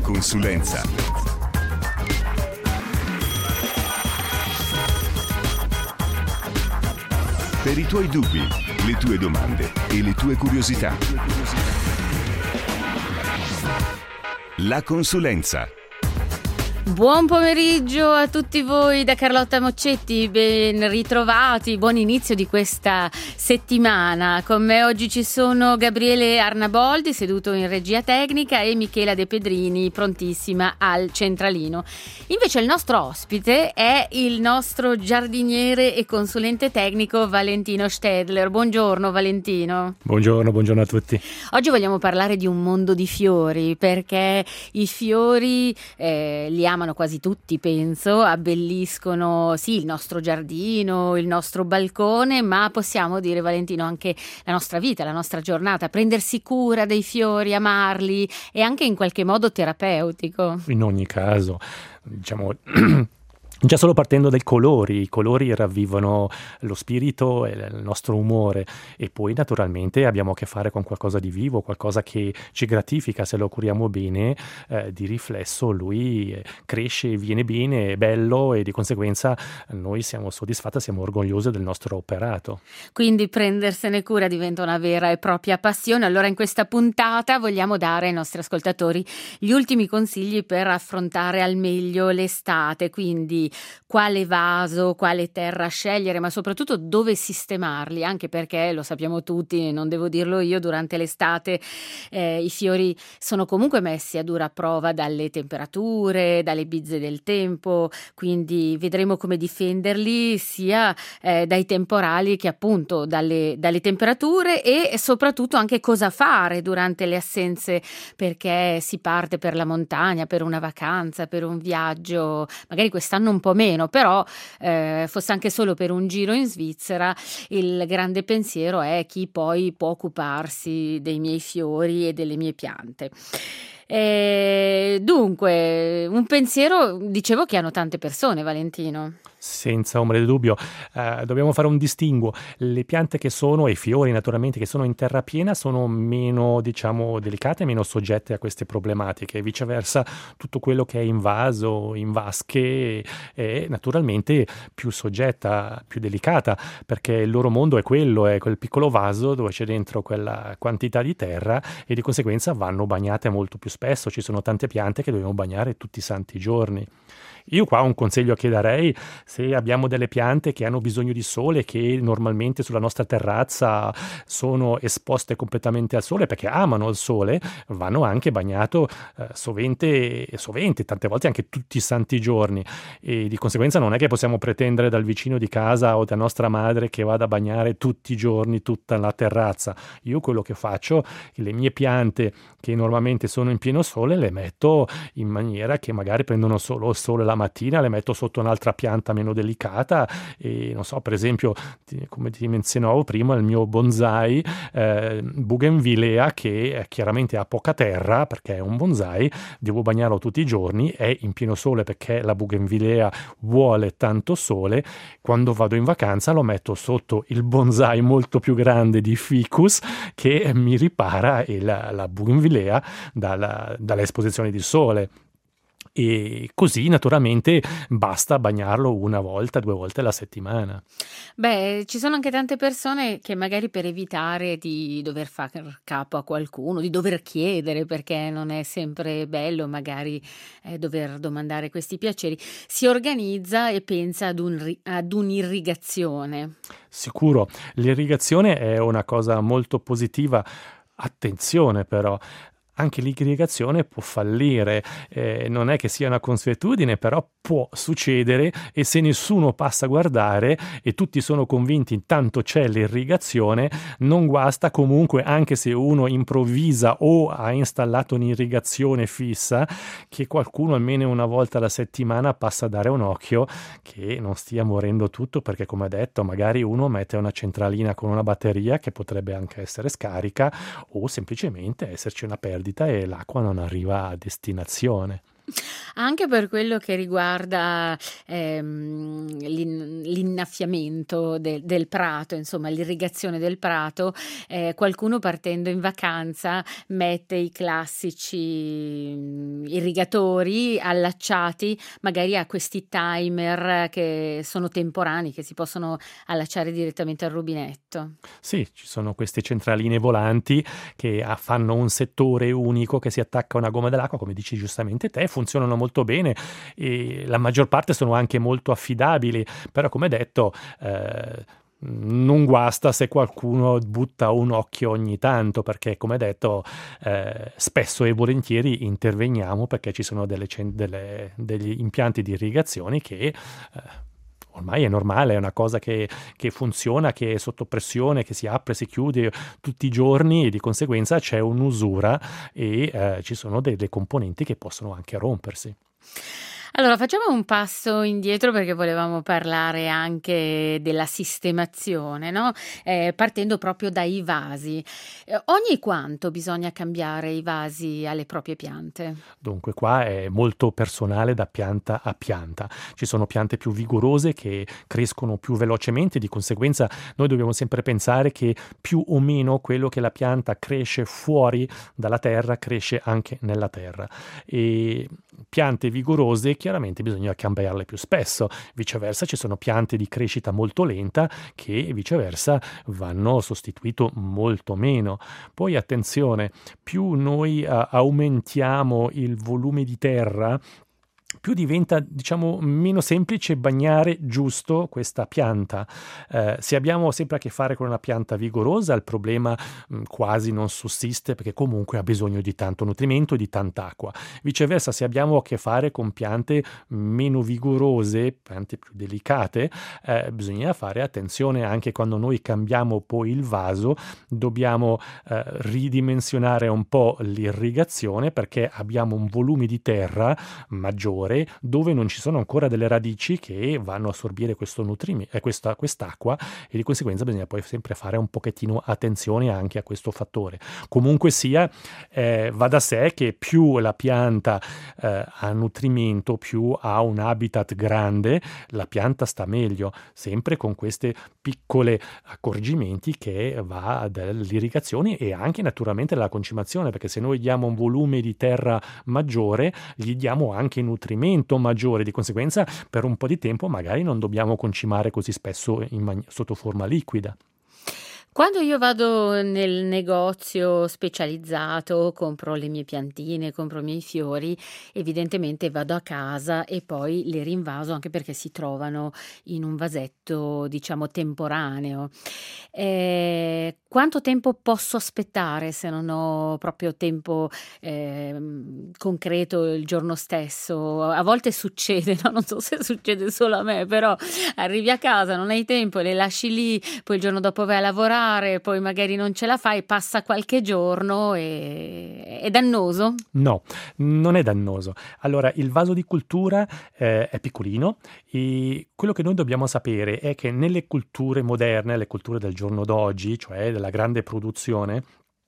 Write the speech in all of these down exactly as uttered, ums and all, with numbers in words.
consulenza. Per i tuoi dubbi, le tue domande e le tue curiosità. La consulenza. Buon pomeriggio a tutti voi da Carlotta Moccetti, ben ritrovati, buon inizio di questa settimana. Con me oggi ci sono Gabriele Arnaboldi, seduto in regia tecnica, e Michela De Pedrini, prontissima al centralino. Invece il nostro ospite è il nostro giardiniere e consulente tecnico Valentino Stedler. Buongiorno Valentino. Buongiorno, buongiorno a tutti. Oggi vogliamo parlare di un mondo di fiori, perché i fiori eh, li amano quasi tutti, penso, abbelliscono sì il nostro giardino, il nostro balcone, ma possiamo dire, Valentino, anche la nostra vita, la nostra giornata. Prendersi cura dei fiori, amarli, è anche in qualche modo terapeutico. In ogni caso, diciamo... Già solo partendo dai colori, i colori ravvivano lo spirito e il nostro umore, e poi naturalmente abbiamo a che fare con qualcosa di vivo, qualcosa che ci gratifica se lo curiamo bene, eh, di riflesso lui cresce, viene bene, è bello, e di conseguenza noi siamo soddisfatti, siamo orgogliosi del nostro operato. Quindi prendersene cura diventa una vera e propria passione. Allora in questa puntata vogliamo dare ai nostri ascoltatori gli ultimi consigli per affrontare al meglio l'estate, quindi quale vaso, quale terra scegliere, ma soprattutto dove sistemarli, anche perché lo sappiamo tutti, non devo dirlo io, durante l'estate eh, i fiori sono comunque messi a dura prova dalle temperature, dalle bizze del tempo, quindi vedremo come difenderli sia eh, dai temporali che appunto dalle, dalle temperature, e soprattutto anche cosa fare durante le assenze, perché si parte per la montagna, per una vacanza, per un viaggio, magari quest'anno un po' meno, però eh, fosse anche solo per un giro in Svizzera. Il grande pensiero è chi poi può occuparsi dei miei fiori e delle mie piante. E dunque, un pensiero, dicevo, che hanno tante persone, Valentino. Senza ombra di dubbio, eh, dobbiamo fare un distinguo. Le piante che sono, e i fiori naturalmente, che sono in terra piena sono meno, diciamo, delicate, meno soggette a queste problematiche. Viceversa, tutto quello che è in vaso, in vasche, è naturalmente più soggetta, più delicata, perché il loro mondo è quello, è quel piccolo vaso dove c'è dentro quella quantità di terra, e di conseguenza vanno bagnate molto più spesso. Ci sono tante piante che dobbiamo bagnare tutti i santi giorni. Io qua un consiglio che darei: se abbiamo delle piante che hanno bisogno di sole, che normalmente sulla nostra terrazza sono esposte completamente al sole perché amano il sole, vanno anche bagnato eh, sovente, sovente, tante volte anche tutti i santi giorni, e di conseguenza non è che possiamo pretendere dal vicino di casa o da nostra madre che vada a bagnare tutti i giorni tutta la terrazza. Io quello che faccio, le mie piante che normalmente sono in pieno sole, le metto in maniera che magari prendono solo il sole la mattina, le metto sotto un'altra pianta meno delicata, e non so, per esempio, ti, come ti menzionavo prima, il mio bonsai eh, bougainvillea, che chiaramente ha poca terra perché è un bonsai, devo bagnarlo tutti i giorni, è in pieno sole perché la bougainvillea vuole tanto sole. Quando vado in vacanza lo metto sotto il bonsai molto più grande di ficus, che mi ripara il, la bougainvillea dalla, dall'esposizione di sole. E così naturalmente basta bagnarlo una volta, due volte alla settimana. Beh, ci sono anche tante persone che magari, per evitare di dover far capo a qualcuno, di dover chiedere, perché non è sempre bello magari eh, dover domandare questi piaceri, si organizza e pensa ad, un, ad un'irrigazione. Sicuro, l'irrigazione è una cosa molto positiva. Attenzione però, anche l'irrigazione può fallire, eh, non è che sia una consuetudine, però può succedere, e se nessuno passa a guardare e tutti sono convinti intanto c'è l'irrigazione, non guasta comunque, anche se uno improvvisa o ha installato un'irrigazione fissa, che qualcuno almeno una volta alla settimana passa a dare un occhio che non stia morendo tutto, perché come detto magari uno mette una centralina con una batteria che potrebbe anche essere scarica, o semplicemente esserci una perdita e l'acqua non arriva a destinazione. Anche per quello che riguarda ehm, l'in- l'innaffiamento de- del prato, insomma l'irrigazione del prato, eh, qualcuno partendo in vacanza mette i classici mm, irrigatori allacciati magari a questi timer che sono temporanei, che si possono allacciare direttamente al rubinetto. Sì, ci sono queste centraline volanti che ah, fanno un settore unico che si attacca a una gomma dell'acqua, come dici giustamente te, funzionano molto bene e la maggior parte sono anche molto affidabili, però come detto eh, non guasta se qualcuno butta un occhio ogni tanto, perché come detto eh, spesso e volentieri interveniamo perché ci sono delle, cen- delle- degli impianti di irrigazione che eh, ormai è normale, è una cosa che, che funziona, che è sotto pressione, che si apre, si chiude tutti i giorni e di conseguenza c'è un'usura e eh, ci sono delle componenti che possono anche rompersi. Allora, facciamo un passo indietro perché volevamo parlare anche della sistemazione, no? Eh, partendo proprio dai vasi. Eh, ogni quanto bisogna cambiare i vasi alle proprie piante? Dunque qua è molto personale da pianta a pianta. Ci sono piante più vigorose che crescono più velocemente, di conseguenza noi dobbiamo sempre pensare che più o meno quello che la pianta cresce fuori dalla terra cresce anche nella terra. E piante vigorose chiaramente bisogna cambiarle più spesso, viceversa ci sono piante di crescita molto lenta che viceversa vanno sostituito molto meno. Poi attenzione, più noi uh, aumentiamo il volume di terra, più diventa, diciamo, meno semplice bagnare giusto questa pianta. Eh, se abbiamo sempre a che fare con una pianta vigorosa, il problema mh, quasi non sussiste perché comunque ha bisogno di tanto nutrimento e di tanta acqua. Viceversa, se abbiamo a che fare con piante meno vigorose, piante più delicate, eh, bisogna fare attenzione anche quando noi cambiamo poi il vaso, dobbiamo eh, ridimensionare un po' l'irrigazione perché abbiamo un volume di terra maggiore dove non ci sono ancora delle radici che vanno a assorbire questo nutrimento, eh, questa, quest'acqua e di conseguenza bisogna poi sempre fare un pochettino attenzione anche a questo fattore. Comunque sia, eh, va da sé che più la pianta eh, ha nutrimento, più ha un habitat grande, la pianta sta meglio, sempre con questi piccoli accorgimenti che va dall'irrigazione e anche naturalmente dalla concimazione, perché se noi diamo un volume di terra maggiore, gli diamo anche nutrimento maggiore, di conseguenza per un po' di tempo magari non dobbiamo concimare così spesso in man- sotto forma liquida. Quando io vado nel negozio specializzato, compro le mie piantine, compro i miei fiori, evidentemente vado a casa e poi le rinvaso anche perché si trovano in un vasetto, diciamo, temporaneo. Eh, quanto tempo posso aspettare se non ho proprio tempo ehm, concreto il giorno stesso? A volte succede, no? Non so se succede solo a me, però arrivi a casa, non hai tempo, le lasci lì, poi il giorno dopo vai a lavorare, poi magari non ce la fai, passa qualche giorno e è dannoso? No, non è dannoso. Allora, il vaso di cultura eh, è piccolino e quello che noi dobbiamo sapere è che nelle culture moderne, le culture del giorno d'oggi, cioè della grande produzione,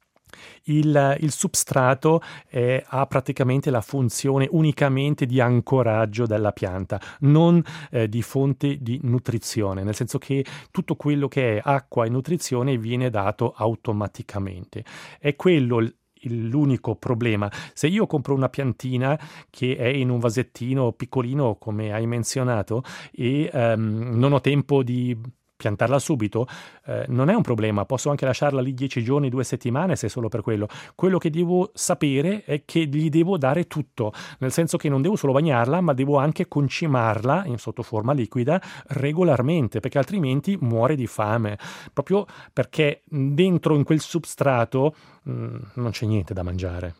Il, il substrato eh, ha praticamente la funzione unicamente di ancoraggio della pianta, non eh, di fonte di nutrizione, nel senso che tutto quello che è acqua e nutrizione viene dato automaticamente. È quello il l'unico problema. Se io compro una piantina che è in un vasettino piccolino, come hai menzionato, e um, non ho tempo di piantarla subito, eh, non è un problema, posso anche lasciarla lì dieci giorni, due settimane se solo per quello. Quello che devo sapere è che gli devo dare tutto, nel senso che non devo solo bagnarla, ma devo anche concimarla in sotto forma liquida regolarmente, perché altrimenti muore di fame, proprio perché dentro in quel substrato mh, non c'è niente da mangiare.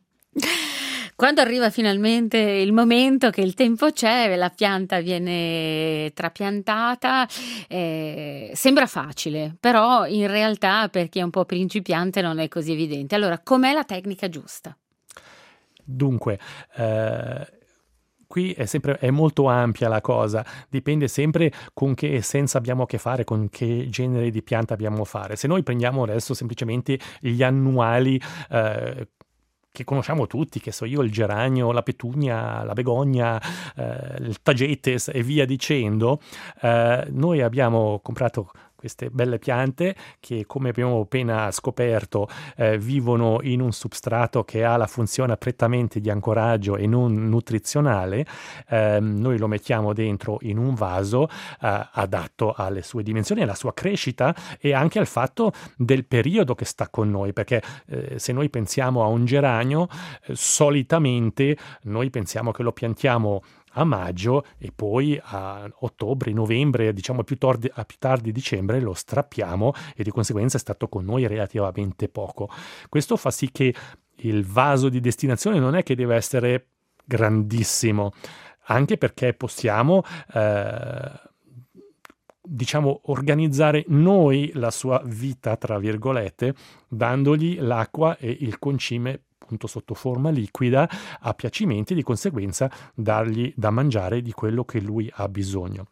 Quando arriva finalmente il momento che il tempo c'è, la pianta viene trapiantata, eh, sembra facile, però in realtà per chi è un po' principiante non è così evidente. Allora, com'è la tecnica giusta? Dunque, eh, qui è sempre è molto ampia la cosa, dipende sempre con che essenza abbiamo a che fare, con che genere di pianta abbiamo a fare. Se noi prendiamo adesso semplicemente gli annuali, eh, che conosciamo tutti, che so io, il geranio, la petunia, la begogna, eh, il tagetes e via dicendo, eh, noi abbiamo comprato queste belle piante che, come abbiamo appena scoperto, eh, vivono in un substrato che ha la funzione prettamente di ancoraggio e non nutrizionale. Eh, noi lo mettiamo dentro in un vaso eh, adatto alle sue dimensioni, alla sua crescita e anche al fatto del periodo che sta con noi, perché eh, se noi pensiamo a un geranio, eh, solitamente noi pensiamo che lo piantiamo a maggio e poi a ottobre, novembre, diciamo più tardi, a più tardi dicembre lo strappiamo e di conseguenza è stato con noi relativamente poco. Questo fa sì che il vaso di destinazione non è che deve essere grandissimo, anche perché possiamo eh, diciamo organizzare noi la sua vita, tra virgolette, dandogli l'acqua e il concime sotto forma liquida a piacimento e di conseguenza dargli da mangiare di quello che lui ha bisogno.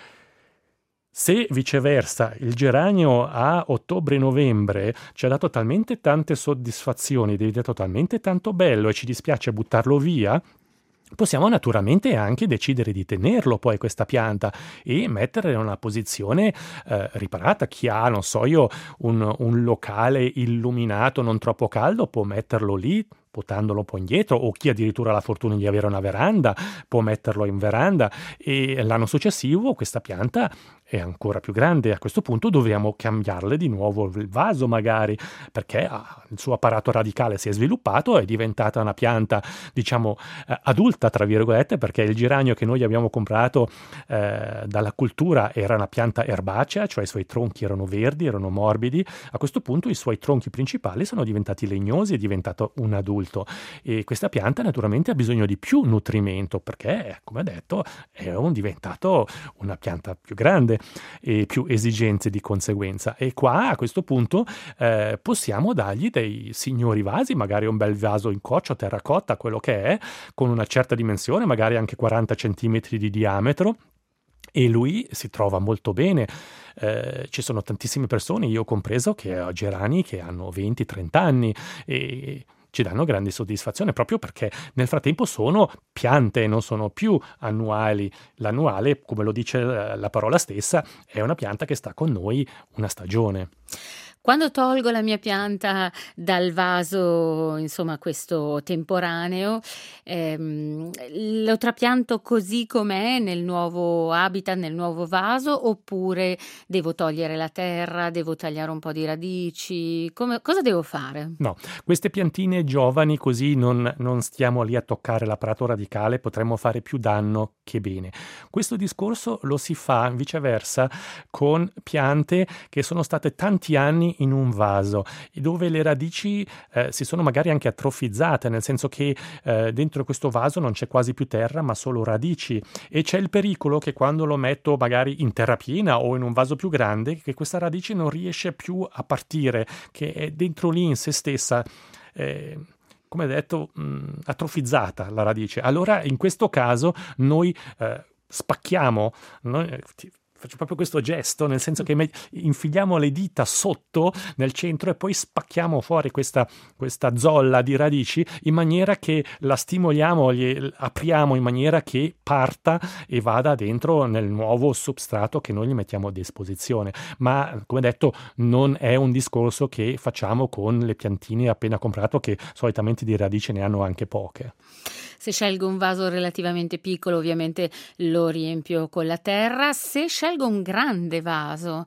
Se viceversa il geranio a ottobre-novembre ci ha dato talmente tante soddisfazioni, è diventato talmente tanto bello e ci dispiace buttarlo via, possiamo naturalmente anche decidere di tenerlo poi questa pianta e metterla in una posizione eh, riparata. Chi ha, non so io, un, un locale illuminato non troppo caldo può metterlo lì, potandolo poi indietro, o chi addirittura ha la fortuna di avere una veranda può metterlo in veranda e l'anno successivo questa pianta è ancora più grande. A questo punto dovremo cambiarle di nuovo il vaso magari, perché ah, il suo apparato radicale si è sviluppato, è diventata una pianta diciamo eh, adulta tra virgolette, perché il geranio che noi abbiamo comprato eh, dalla cultura era una pianta erbacea, cioè i suoi tronchi erano verdi, erano morbidi. A questo punto i suoi tronchi principali sono diventati legnosi, è diventato un adulto e questa pianta naturalmente ha bisogno di più nutrimento perché, come detto, è un diventato una pianta più grande e più esigenze di conseguenza. E qua a questo punto eh, possiamo dargli dei signori vasi, magari un bel vaso in coccio, terracotta, quello che è, con una certa dimensione, magari anche quaranta centimetri di diametro. E lui si trova molto bene. Eh, ci sono tantissime persone, io compreso, che ho gerani che hanno venti trenta anni e ci danno grande soddisfazione proprio perché nel frattempo sono piante, non sono più annuali. L'annuale, come lo dice la parola stessa, è una pianta che sta con noi una stagione. Quando tolgo la mia pianta dal vaso, insomma questo temporaneo, ehm, lo trapianto così com'è nel nuovo habitat, nel nuovo vaso, oppure devo togliere la terra, devo tagliare un po' di radici? Come, cosa devo fare? No, queste piantine giovani così non, non stiamo lì a toccare l'apparato radicale, potremmo fare più danno che bene. Questo discorso lo si fa viceversa con piante che sono state tanti anni in un vaso, dove le radici eh, si sono magari anche atrofizzate, nel senso che eh, dentro questo vaso non c'è quasi più terra ma solo radici, e c'è il pericolo che quando lo metto magari in terra piena o in un vaso più grande, che questa radice non riesce più a partire, che è dentro lì in se stessa eh, come detto mh, atrofizzata la radice. Allora in questo caso noi eh, spacchiamo, noi, ti, faccio proprio questo gesto, nel senso che infiliamo le dita sotto nel centro e poi spacchiamo fuori questa, questa zolla di radici in maniera che la stimoliamo, gli apriamo in maniera che parta e vada dentro nel nuovo substrato che noi gli mettiamo a disposizione. Ma come detto non è un discorso che facciamo con le piantine appena comprato, che solitamente di radici ne hanno anche poche. Se scelgo un vaso relativamente piccolo, ovviamente lo riempio con la terra. Se scelgo un grande vaso,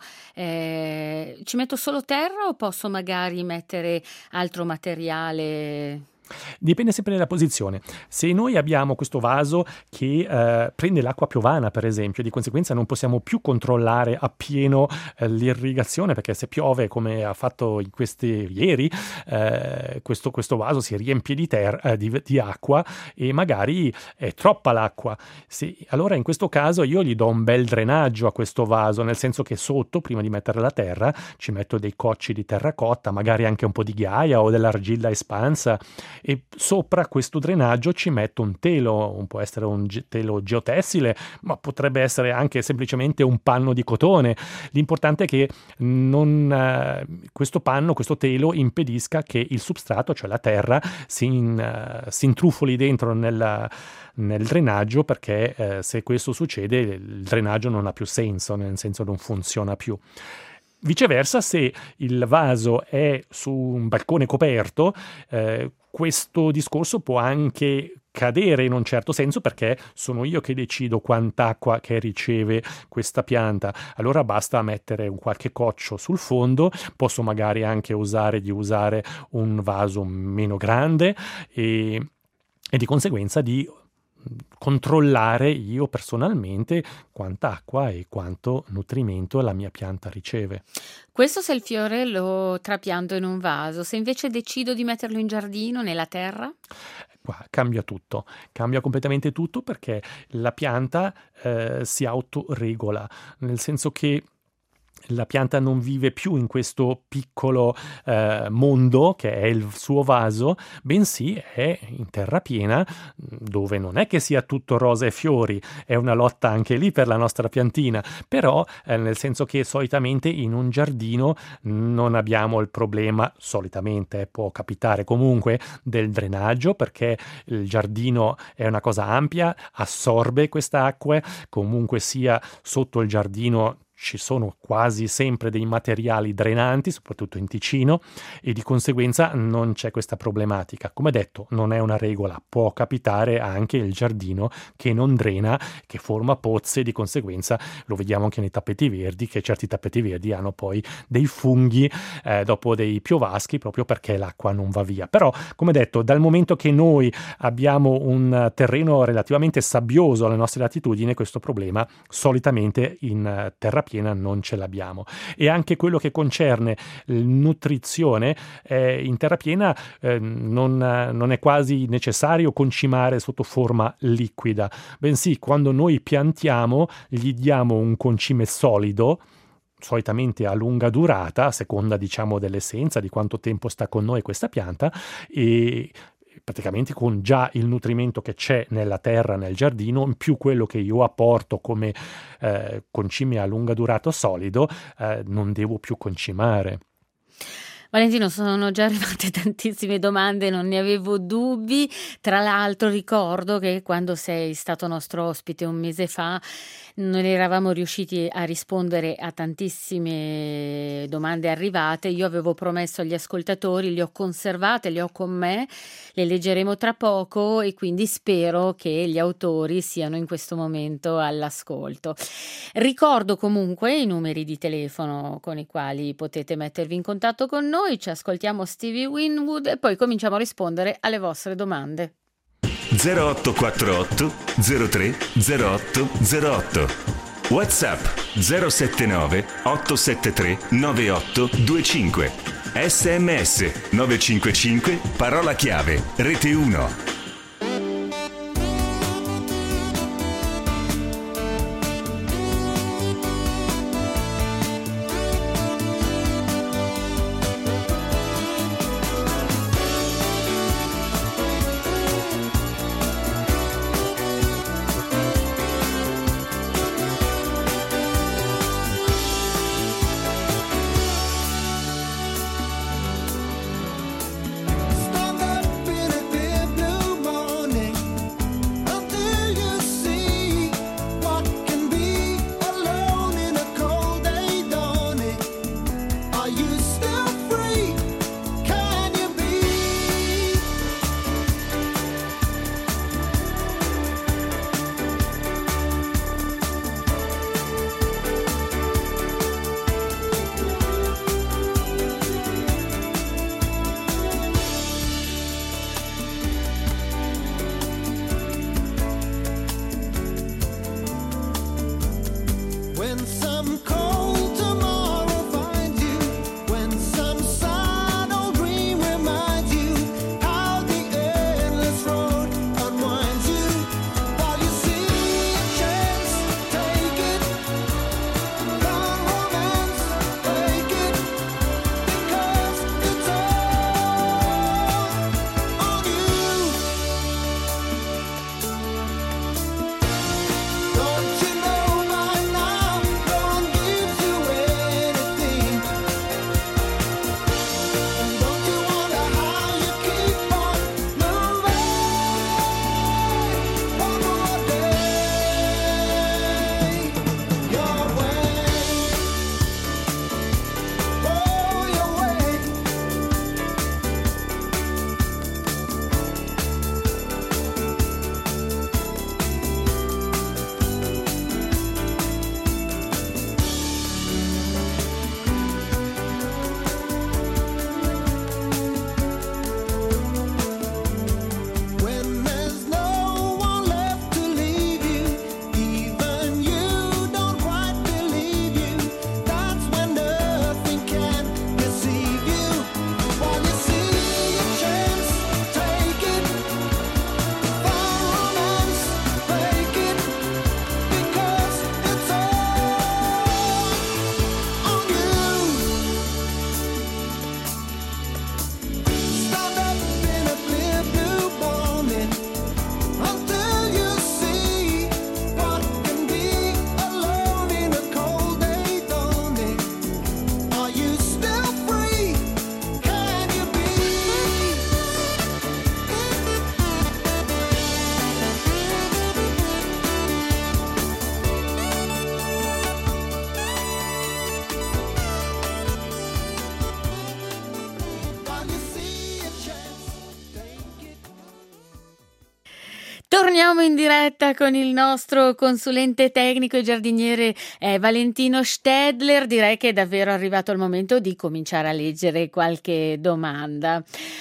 eh, ci metto solo terra o posso magari mettere altro materiale? Dipende sempre dalla posizione. Se noi abbiamo questo vaso che eh, prende l'acqua piovana, per esempio, di conseguenza non possiamo più controllare appieno eh, l'irrigazione, perché se piove come ha fatto in questi ieri, eh, questo, questo vaso si riempie di, ter- eh, di, di acqua e magari è troppa l'acqua. Se, allora in questo caso io gli do un bel drenaggio a questo vaso, nel senso che sotto, prima di mettere la terra, ci metto dei cocci di terracotta, magari anche un po' di ghiaia o dell'argilla espansa, e sopra questo drenaggio ci metto un telo, può essere un ge- telo geotessile, ma potrebbe essere anche semplicemente un panno di cotone. L'importante è che non, eh, questo panno, questo telo impedisca che il substrato, cioè la terra, si, in, uh, si intrufoli dentro nella, nel drenaggio, perché eh, se questo succede il drenaggio non ha più senso, nel senso non funziona più. Viceversa, se il vaso è su un balcone coperto, eh, questo discorso può anche cadere in un certo senso, perché sono io che decido quant'acqua che riceve questa pianta. Allora basta mettere un qualche coccio sul fondo, posso magari anche usare di usare un vaso meno grande e, e di conseguenza di controllare io personalmente quanta acqua e quanto nutrimento la mia pianta riceve. Questo se il fiore lo trapianto in un vaso, se invece decido di metterlo in giardino, nella terra? Qua cambia tutto, cambia completamente tutto, perché la pianta eh, si autoregola, nel senso che la pianta non vive più in questo piccolo eh, mondo che è il suo vaso, bensì è in terra piena, dove non è che sia tutto rosa e fiori, è una lotta anche lì per la nostra piantina, però eh, nel senso che solitamente in un giardino non abbiamo il problema, solitamente eh, può capitare comunque, del drenaggio, perché il giardino è una cosa ampia, assorbe questa acqua, comunque sia sotto il giardino ci sono quasi sempre dei materiali drenanti, soprattutto in Ticino, e di conseguenza non c'è questa problematica. Come detto, non è una regola, può capitare anche il giardino che non drena, che forma pozze, di conseguenza lo vediamo anche nei tappeti verdi, che certi tappeti verdi hanno poi dei funghi eh, dopo dei piovaschi, proprio perché l'acqua non va via. Però, come detto, dal momento che noi abbiamo un terreno relativamente sabbioso alle nostre latitudini, questo problema solitamente in terra piena non ce l'abbiamo. E anche quello che concerne nutrizione, eh, in terra piena eh, non, non è quasi necessario concimare sotto forma liquida, bensì quando noi piantiamo gli diamo un concime solido, solitamente a lunga durata, a seconda diciamo dell'essenza, di quanto tempo sta con noi questa pianta, e praticamente con già il nutrimento che c'è nella terra, nel giardino, in più quello che io apporto come eh, concime a lunga durata solido, eh, non devo più concimare. Valentino, sono già arrivate tantissime domande, non ne avevo dubbi. Tra l'altro ricordo che quando sei stato nostro ospite un mese fa non eravamo riusciti a rispondere a tantissime domande arrivate. Io avevo promesso agli ascoltatori, le ho conservate, le ho con me, le leggeremo tra poco e quindi spero che gli autori siano in questo momento all'ascolto. Ricordo comunque i numeri di telefono con i quali potete mettervi in contatto con noi, ci ascoltiamo Stevie Winwood e poi cominciamo a rispondere alle vostre domande. zero otto quattro otto zero tre zero otto zero otto WhatsApp zero sette nove otto sette tre nove otto due cinque S M S nove cinque cinque parola chiave Rete uno. Stand up in a deep blue Torniamo in diretta con il nostro consulente tecnico e giardiniere eh, Valentino Stedler. Direi che è davvero arrivato il momento di cominciare a leggere qualche domanda.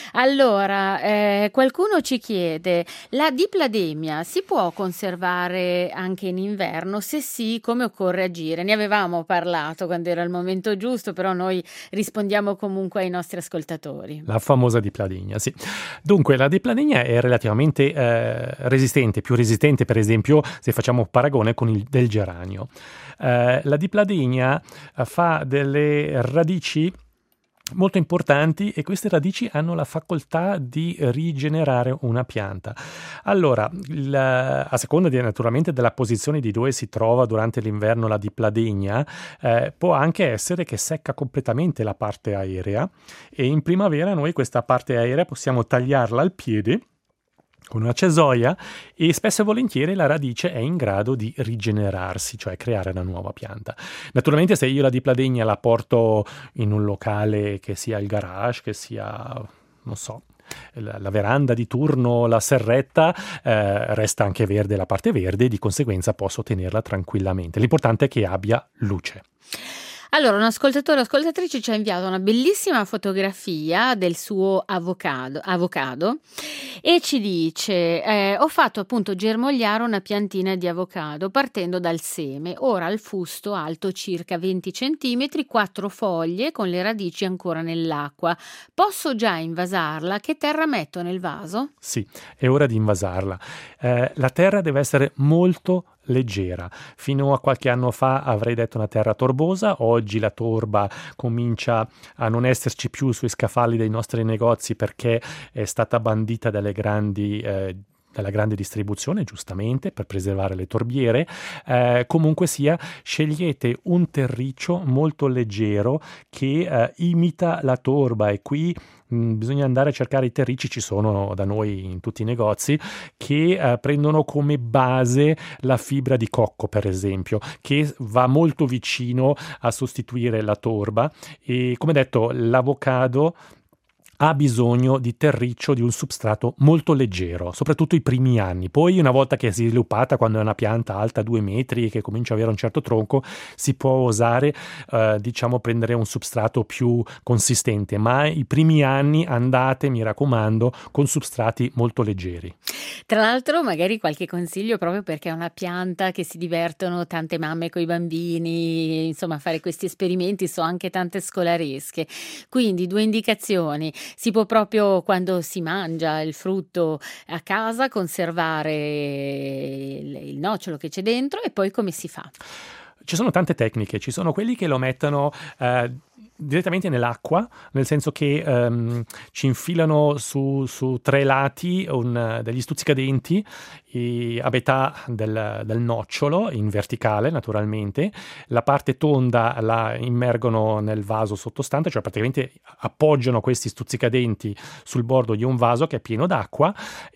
Allora, eh, qualcuno ci chiede: la diplademia si può conservare anche in inverno? Se sì, come occorre agire? Ne avevamo parlato quando era il momento giusto, però noi rispondiamo comunque ai nostri ascoltatori. La famosa dipladenia, sì. Dunque, la dipladenia è relativamente eh, resistente, più resistente per esempio se facciamo paragone con il del geranio. Eh, la dipladenia eh, fa delle radici molto importanti e queste radici hanno la facoltà di rigenerare una pianta. Allora, il, a seconda di, naturalmente della posizione di dove si trova durante l'inverno la dipladenia, eh, può anche essere che secca completamente la parte aerea e in primavera noi questa parte aerea possiamo tagliarla al piede con una cesoia e spesso e volentieri la radice è in grado di rigenerarsi, cioè creare una nuova pianta. Naturalmente se io la dipladenia la porto in un locale che sia il garage, che sia, non so, la, la veranda di turno, la serretta, eh, resta anche verde la parte verde e di conseguenza posso tenerla tranquillamente. L'importante è che abbia luce. Allora, un ascoltatore o ascoltatrice ci ha inviato una bellissima fotografia del suo avocado, avocado e ci dice: eh, ho fatto appunto germogliare una piantina di avocado partendo dal seme, ora il fusto alto circa venti centimetri, quattro foglie con le radici ancora nell'acqua. Posso già invasarla? Che terra metto nel vaso? Sì, è ora di invasarla. Eh, la terra deve essere molto leggera. Fino a qualche anno fa avrei detto una terra torbosa, oggi la torba comincia a non esserci più sui scaffali dei nostri negozi perché è stata bandita dalle grandi eh, dalla grande distribuzione, giustamente, per preservare le torbiere. Eh, comunque sia, scegliete un terriccio molto leggero che eh, imita la torba e qui mh, bisogna andare a cercare i terricci, ci sono da noi in tutti i negozi, che eh, prendono come base la fibra di cocco, per esempio, che va molto vicino a sostituire la torba e, come detto, l'avocado ha bisogno di terriccio, di un substrato molto leggero, soprattutto i primi anni. Poi una volta che si è sviluppata, quando è una pianta alta due metri e che comincia ad avere un certo tronco, si può osare eh, diciamo prendere un substrato più consistente, ma i primi anni andate, mi raccomando, con substrati molto leggeri. Tra l'altro magari qualche consiglio proprio perché è una pianta che si divertono tante mamme con i bambini, insomma a fare questi esperimenti, so anche tante scolaresche, quindi due indicazioni: si può proprio, quando si mangia il frutto a casa, conservare il, il nocciolo che c'è dentro, e poi come si fa? Ci sono tante tecniche, ci sono quelli che lo mettono eh, direttamente nell'acqua, nel senso che um, ci infilano su, su tre lati un, degli stuzzicadenti e a metà del, del nocciolo, in verticale naturalmente. La parte tonda la immergono nel vaso sottostante, cioè praticamente appoggiano questi stuzzicadenti sul bordo di un vaso che è pieno d'acqua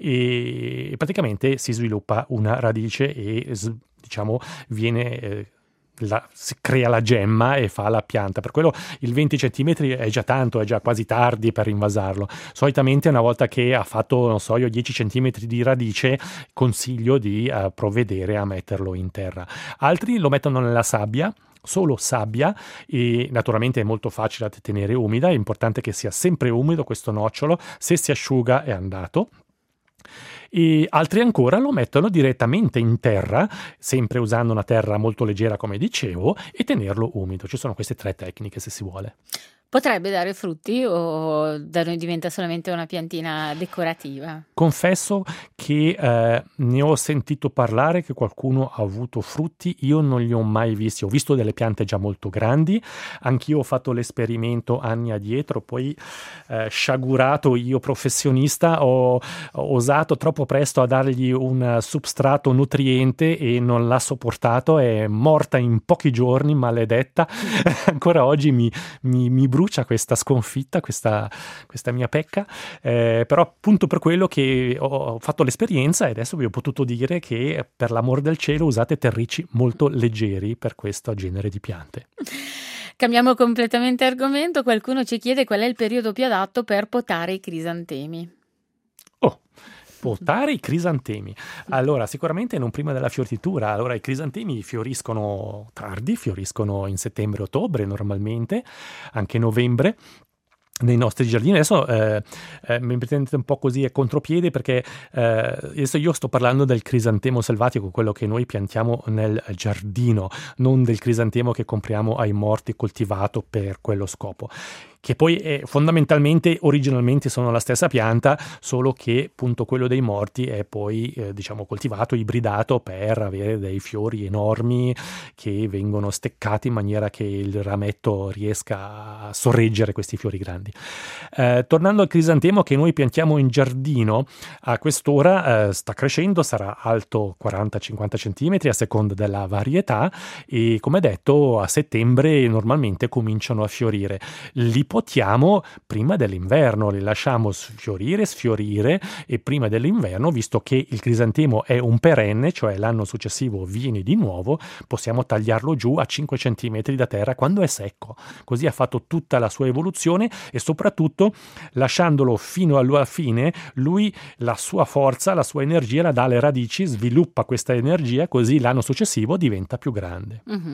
e praticamente si sviluppa una radice e diciamo viene... Eh, La, si crea la gemma e fa la pianta. Per quello il venti centimetri è già tanto, è già quasi tardi per invasarlo. Solitamente una volta che ha fatto, non so io, dieci centimetri di radice, consiglio di uh, provvedere a metterlo in terra. Altri lo mettono nella sabbia, solo sabbia, e naturalmente è molto facile da tenere umida, è importante che sia sempre umido questo nocciolo, se si asciuga è andato. E altri ancora lo mettono direttamente in terra, sempre usando una terra molto leggera come dicevo, e tenerlo umido. Ci sono queste tre tecniche se si vuole. Potrebbe dare frutti o da noi diventa solamente una piantina decorativa? Confesso che eh, ne ho sentito parlare, che qualcuno ha avuto frutti, io non li ho mai visti, ho visto delle piante già molto grandi, anch'io ho fatto l'esperimento anni addietro, poi eh, sciagurato io professionista ho, ho osato troppo presto a dargli un substrato nutriente e non l'ha sopportato, è morta in pochi giorni, maledetta. Ancora oggi mi, mi, mi brucia questa sconfitta, questa, questa mia pecca, eh, però appunto per quello che ho fatto l'esperienza e adesso vi ho potuto dire che per l'amor del cielo usate terricci molto leggeri per questo genere di piante. Cambiamo completamente argomento, qualcuno ci chiede qual è il periodo più adatto per potare i crisantemi. Oh, Potare i crisantemi. Allora, sicuramente non prima della fioritura. Allora, i crisantemi fioriscono tardi, fioriscono in settembre-ottobre normalmente, anche novembre, nei nostri giardini. Adesso eh, eh, mi prendete un po' così a contropiede, perché eh, adesso io sto parlando del crisantemo selvatico, quello che noi piantiamo nel giardino, non del crisantemo che compriamo ai morti coltivato per quello scopo, che poi è, fondamentalmente originalmente sono la stessa pianta, solo che appunto quello dei morti è poi eh, diciamo coltivato, ibridato per avere dei fiori enormi che vengono steccati in maniera che il rametto riesca a sorreggere questi fiori grandi. Eh, tornando al crisantemo che noi piantiamo in giardino, a quest'ora eh, sta crescendo, sarà alto quaranta cinquanta centimetri a seconda della varietà, e come detto a settembre normalmente cominciano a fiorire. Li potiamo prima dell'inverno, li lasciamo sfiorire, sfiorire, e prima dell'inverno, visto che il crisantemo è un perenne, cioè l'anno successivo viene di nuovo, possiamo tagliarlo giù a cinque centimetri da terra quando è secco. Così ha fatto tutta la sua evoluzione, e soprattutto lasciandolo fino alla fine, lui la sua forza, la sua energia la dà alle radici, sviluppa questa energia, così l'anno successivo diventa più grande. Mm-hmm.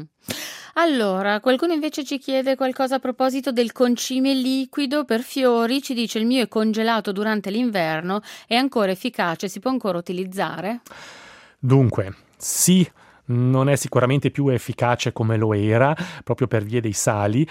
Allora, qualcuno invece ci chiede qualcosa a proposito del concime liquido per fiori. Ci dice: il mio è congelato durante l'inverno, è ancora efficace, si può ancora utilizzare? Dunque, sì, non è sicuramente più efficace come lo era, proprio per via dei sali,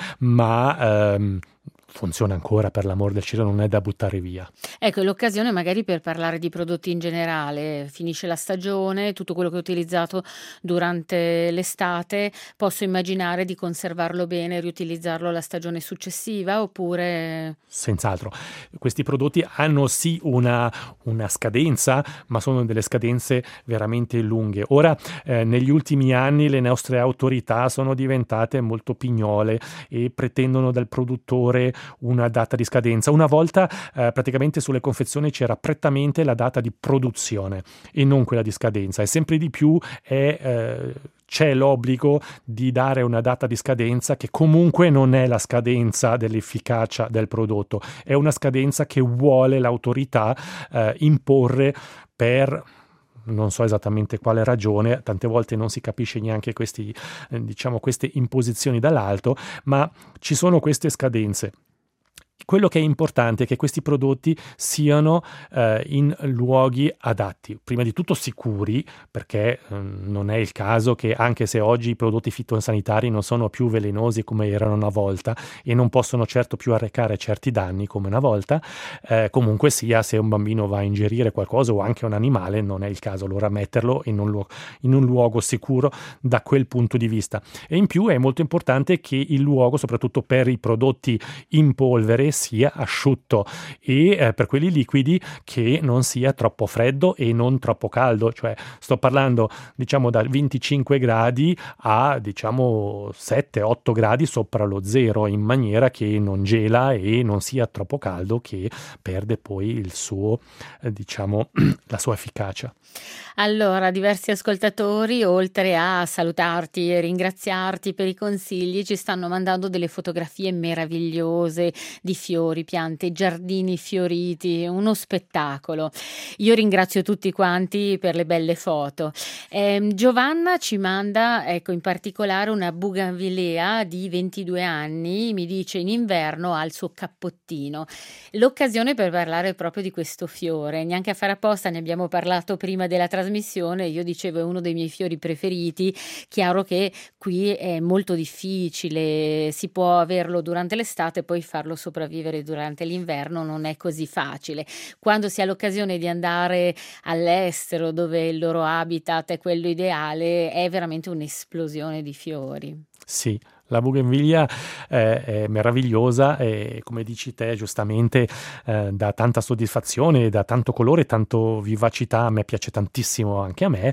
ma ehm, funziona ancora, per l'amor del cielo, non è da buttare via. Ecco, è l'occasione magari per parlare di prodotti in generale. Finisce la stagione, tutto quello che ho utilizzato durante l'estate, posso immaginare di conservarlo bene e riutilizzarlo la stagione successiva, oppure... Senz'altro. Questi prodotti hanno sì una, una scadenza, ma sono delle scadenze veramente lunghe. Ora, eh, negli ultimi anni le nostre autorità sono diventate molto pignole e pretendono dal produttore una data di scadenza. Una volta eh, praticamente sulle confezioni c'era prettamente la data di produzione e non quella di scadenza, e sempre di più è, eh, c'è l'obbligo di dare una data di scadenza che comunque non è la scadenza dell'efficacia del prodotto, è una scadenza che vuole l'autorità eh, imporre per... non so esattamente quale ragione, tante volte non si capisce neanche questi, eh, diciamo, queste imposizioni dall'alto, ma ci sono queste scadenze. Quello che è importante è che questi prodotti siano eh, in luoghi adatti, prima di tutto sicuri, perché eh, non è il caso che, anche se oggi i prodotti fitosanitari non sono più velenosi come erano una volta e non possono certo più arrecare certi danni come una volta, eh, comunque sia, se un bambino va a ingerire qualcosa o anche un animale, non è il caso allora metterlo in un, lu- in un luogo sicuro da quel punto di vista. E in più è molto importante che il luogo, soprattutto per i prodotti in polvere, sia asciutto, e eh, per quelli liquidi che non sia troppo freddo e non troppo caldo, cioè sto parlando diciamo da venticinque gradi a diciamo sette otto gradi sopra lo zero, in maniera che non gela e non sia troppo caldo che perde poi il suo eh, diciamo la sua efficacia. Allora, diversi ascoltatori, oltre a salutarti e ringraziarti per i consigli, ci stanno mandando delle fotografie meravigliose di fiori, piante, giardini fioriti, uno spettacolo. Io ringrazio tutti quanti per le belle foto. Eh, Giovanna ci manda, ecco, in particolare una bougainvillea di ventidue anni, mi dice in inverno ha il suo cappottino. L'occasione per parlare proprio di questo fiore, neanche a fare apposta, ne abbiamo parlato prima della trasmissione, io dicevo è uno dei miei fiori preferiti. Chiaro che qui è molto difficile, si può averlo durante l'estate, poi farlo sopravvivere durante l'inverno non è così facile. Quando si ha l'occasione di andare all'estero, dove il loro habitat è quello ideale, è veramente un'esplosione di fiori. Sì, la bougainvillea eh, è meravigliosa e, come dici te giustamente, eh, dà tanta soddisfazione, dà tanto colore, tanto vivacità. A me piace tantissimo, anche a me.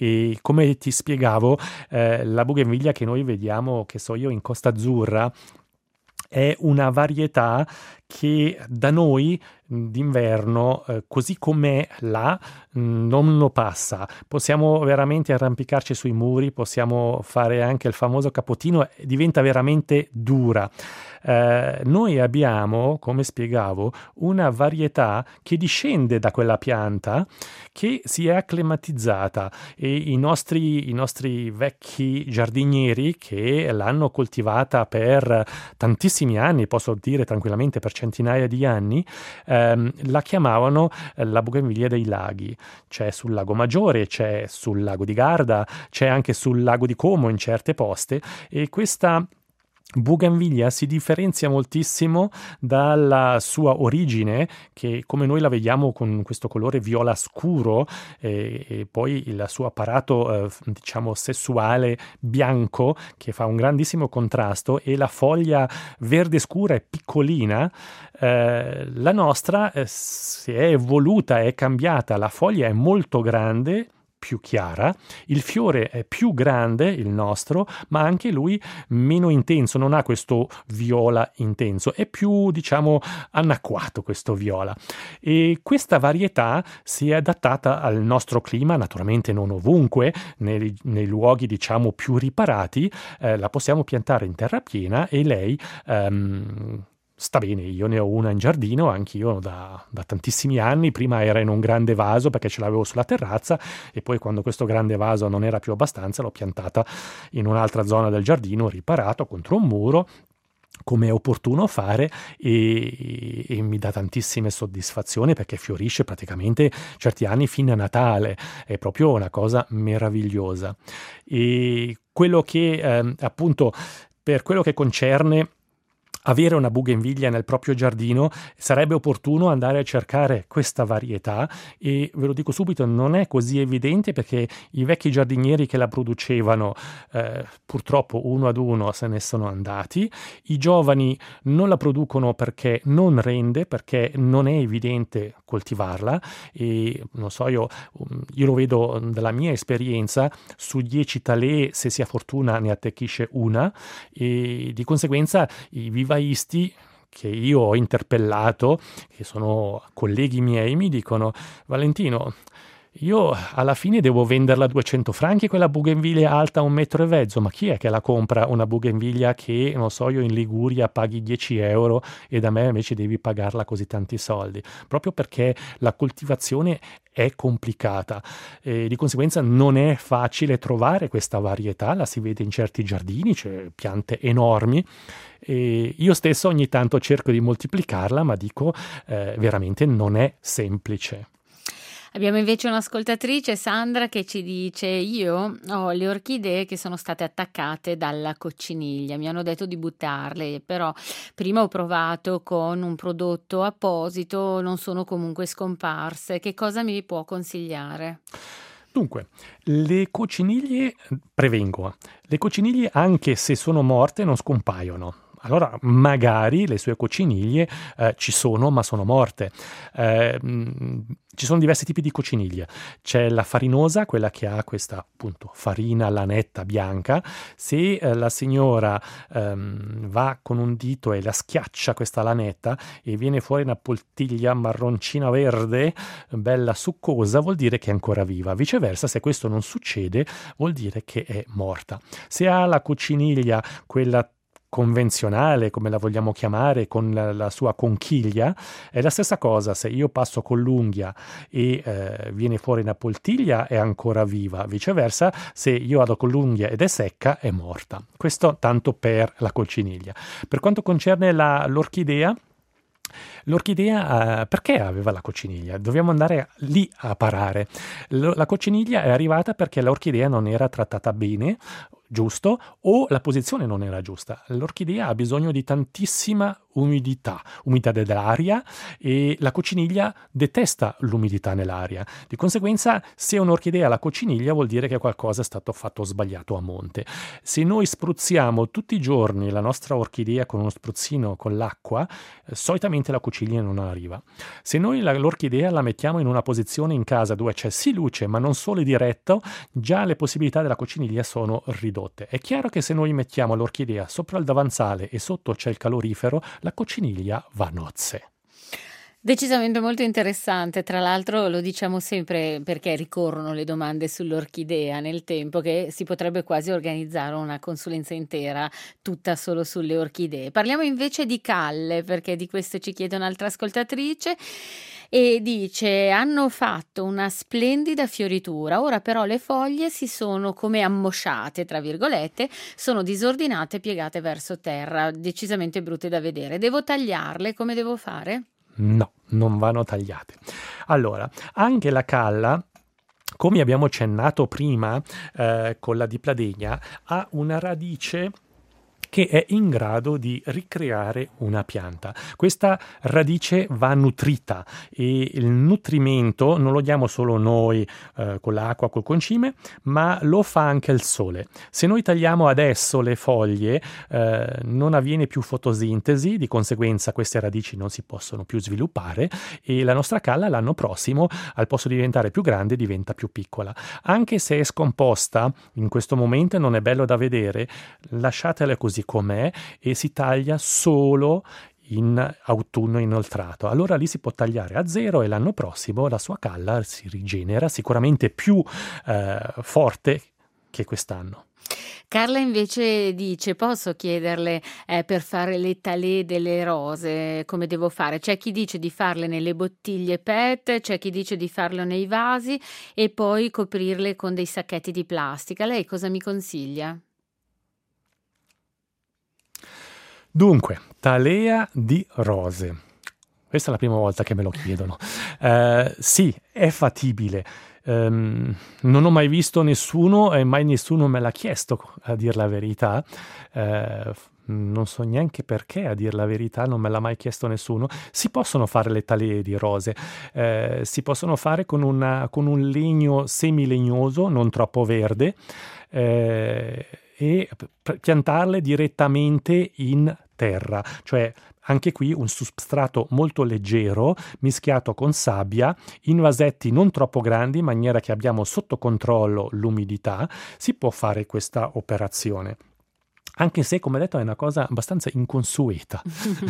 E come ti spiegavo, eh, la bougainvillea che noi vediamo, che so io, in Costa Azzurra, è una varietà che da noi d'inverno, eh, così com'è là, non lo passa. Possiamo veramente arrampicarci sui muri, possiamo fare anche il famoso cappottino, diventa veramente dura. Eh, noi abbiamo, come spiegavo, una varietà che discende da quella pianta, che si è acclimatizzata, e i nostri, i nostri vecchi giardinieri che l'hanno coltivata per tantissimi anni, posso dire tranquillamente per centinaia di anni, ehm, la chiamavano la Bougainvillea dei laghi. C'è sul lago Maggiore, c'è sul lago di Garda, c'è anche sul lago di Como in certe poste, e questa Bougainvillea si differenzia moltissimo dalla sua origine, che come noi la vediamo con questo colore viola scuro, e, e poi il suo apparato eh, diciamo sessuale bianco, che fa un grandissimo contrasto, e la foglia verde scura e piccolina. Eh, la nostra eh, si è evoluta, è cambiata, la foglia è molto grande, più chiara, il fiore è più grande, il nostro, ma anche lui meno intenso, non ha questo viola intenso, è più, diciamo, anacquato questo viola. E questa varietà si è adattata al nostro clima, naturalmente non ovunque, nei, nei luoghi, diciamo, più riparati, eh, la possiamo piantare in terra piena, e lei um, sta bene. Io ne ho una in giardino, anch'io da, da tantissimi anni. Prima era in un grande vaso perché ce l'avevo sulla terrazza, e poi quando questo grande vaso non era più abbastanza l'ho piantata in un'altra zona del giardino, riparato contro un muro, come è opportuno fare, e, e mi dà tantissime soddisfazioni perché fiorisce praticamente certi anni fino a Natale. È proprio una cosa meravigliosa. E quello che eh, appunto per quello che concerne avere una bougainvillea nel proprio giardino, sarebbe opportuno andare a cercare questa varietà, e ve lo dico subito, non è così evidente perché i vecchi giardinieri che la producevano eh, purtroppo uno ad uno se ne sono andati. I giovani non la producono perché non rende, perché non è evidente coltivarla, e non so, io, io lo vedo dalla mia esperienza: su dieci talee, se si ha fortuna, ne attecchisce una, e di conseguenza i vivaisti che io ho interpellato, che sono colleghi miei, mi dicono: Valentino, io alla fine devo venderla a duecento franchi quella bougainvillea alta un metro e mezzo, ma chi è che la compra una bougainvillea che, non so, io in Liguria paghi dieci euro e da me invece devi pagarla così tanti soldi? Proprio perché la coltivazione è complicata, e di conseguenza non è facile trovare questa varietà. La si vede in certi giardini, c'è piante enormi, e io stesso ogni tanto cerco di moltiplicarla, ma dico eh, veramente non è semplice. Abbiamo invece un'ascoltatrice, Sandra, che ci dice: io ho le orchidee che sono state attaccate dalla cocciniglia, mi hanno detto di buttarle, però prima ho provato con un prodotto apposito, non sono comunque scomparse. Che cosa mi può consigliare? Dunque, le cocciniglie, prevengo, le cocciniglie anche se sono morte non scompaiono. Allora magari le sue cocciniglie eh, ci sono, ma sono morte. Eh, mh, ci sono diversi tipi di cocciniglie. C'è la farinosa, quella che ha questa appunto farina lanetta bianca. Se eh, la signora ehm, va con un dito e la schiaccia questa lanetta e viene fuori una poltiglia marroncina verde, bella succosa, vuol dire che è ancora viva. Viceversa, se questo non succede, vuol dire che è morta. Se ha la cocciniglia, quella convenzionale, come la vogliamo chiamare, con la, la sua conchiglia, è la stessa cosa. Se io passo con l'unghia e eh, viene fuori una poltiglia, è ancora viva. Viceversa, se io vado con l'unghia ed è secca, è morta. Questo tanto per la cocciniglia. Per quanto concerne la, l'orchidea, L'orchidea, eh, perché aveva la cocciniglia? Dobbiamo andare lì a parare. L- la cocciniglia è arrivata perché l'orchidea non era trattata bene, giusto, o la posizione non era giusta. L'orchidea ha bisogno di tantissima umidità, umidità dell'aria, e la cocciniglia detesta l'umidità nell'aria. Di conseguenza, se un'orchidea ha la cocciniglia, vuol dire che qualcosa è stato fatto sbagliato a monte. Se noi spruzziamo tutti i giorni la nostra orchidea con uno spruzzino con l'acqua, eh, solitamente la cocciniglia non arriva. Se noi la, l'orchidea la mettiamo in una posizione in casa dove c'è sì luce, ma non sole diretto, già le possibilità della cocciniglia sono ridotte. È chiaro che se noi mettiamo l'orchidea sopra il davanzale e sotto c'è il calorifero, la cocciniglia va a nozze. Decisamente molto interessante, tra l'altro lo diciamo sempre perché ricorrono le domande sull'orchidea nel tempo, che si potrebbe quasi organizzare una consulenza intera tutta solo sulle orchidee. Parliamo invece di calle, perché di questo ci chiede un'altra ascoltatrice e dice: hanno fatto una splendida fioritura, ora però le foglie si sono come ammosciate, tra virgolette, sono disordinate e piegate verso terra, decisamente brutte da vedere. Devo tagliarle? Come devo fare? No, non vanno tagliate. Allora, anche la calla, come abbiamo accennato prima eh, con la dipladenia, ha una radice che è in grado di ricreare una pianta. Questa radice va nutrita e il nutrimento non lo diamo solo noi eh, con l'acqua, col concime, ma lo fa anche il sole. Se noi tagliamo adesso le foglie eh, non avviene più fotosintesi, di conseguenza queste radici non si possono più sviluppare e la nostra calla l'anno prossimo, al posto di diventare più grande, diventa più piccola. Anche se è scomposta, in questo momento non è bello da vedere, lasciatela così com'è e si taglia solo in autunno inoltrato. Allora lì si può tagliare a zero e l'anno prossimo la sua calla si rigenera sicuramente più eh, forte che quest'anno. Carla invece dice: posso chiederle eh, per fare le talee delle rose come devo fare? C'è chi dice di farle nelle bottiglie P E T, c'è chi dice di farlo nei vasi e poi coprirle con dei sacchetti di plastica. Lei cosa mi consiglia? Dunque, talea di rose. Questa è la prima volta che me lo chiedono. Uh, sì, è fattibile. Um, non ho mai visto nessuno e mai nessuno me l'ha chiesto, a dir la verità. Uh, non so neanche perché, a dir la verità, non me l'ha mai chiesto nessuno. Si possono fare le talee di rose. Uh, si possono fare con, una, con un legno semilegnoso, non troppo verde, uh, e piantarle direttamente in terra, cioè anche qui un substrato molto leggero mischiato con sabbia in vasetti non troppo grandi in maniera che abbiamo sotto controllo l'umidità. Si può fare questa operazione, anche se, come detto, è una cosa abbastanza inconsueta.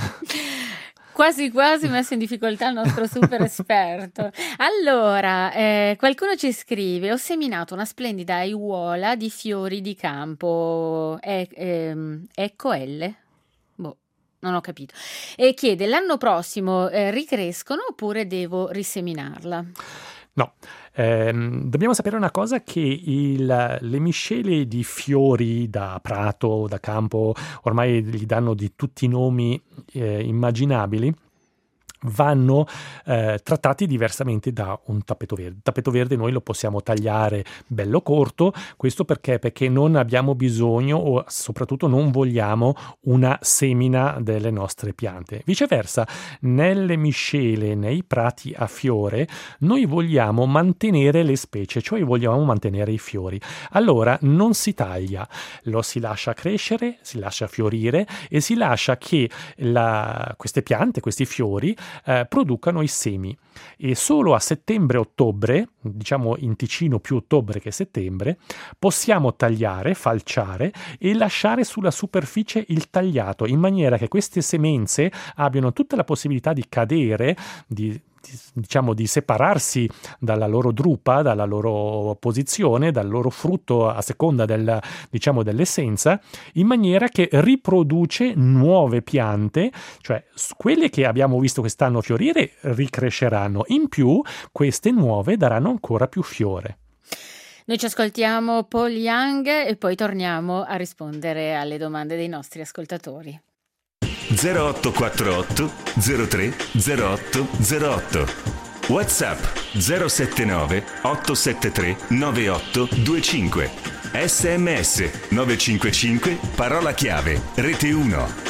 Quasi quasi messo in difficoltà il nostro super esperto. Allora, eh, qualcuno ci scrive: ho seminato una splendida aiuola di fiori di campo. E, ehm, ecco L? Boh, non ho capito. E chiede: l'anno prossimo eh, ricrescono oppure devo riseminarla? No, ehm, dobbiamo sapere una cosa, che il, le miscele di fiori da prato, da campo, ormai gli danno di tutti i nomi eh, immaginabili, vanno eh, trattati diversamente da un tappeto verde. Il tappeto verde noi lo possiamo tagliare bello corto, questo perché? Perché non abbiamo bisogno o soprattutto non vogliamo una semina delle nostre piante. Viceversa, nelle miscele, nei prati a fiore, noi vogliamo mantenere le specie, cioè vogliamo mantenere i fiori. Allora non si taglia, lo si lascia crescere, si lascia fiorire e si lascia che la, queste piante, questi fiori, Eh, producano i semi, e solo a settembre-ottobre, diciamo in Ticino più ottobre che settembre, possiamo tagliare, falciare e lasciare sulla superficie il tagliato, in maniera che queste semenze abbiano tutta la possibilità di cadere, di diciamo di separarsi dalla loro drupa, dalla loro posizione, dal loro frutto a seconda del, diciamo, dell'essenza, in maniera che riproduce nuove piante, cioè quelle che abbiamo visto quest'anno fiorire ricresceranno, in più queste nuove daranno ancora più fiore. Noi ci ascoltiamo Paul Young e poi torniamo a rispondere alle domande dei nostri ascoltatori. zero otto quattro otto zero tre zero otto zero otto WhatsApp zero sette nove otto sette tre nove otto due cinque S M S nove cinque cinque parola chiave Rete uno.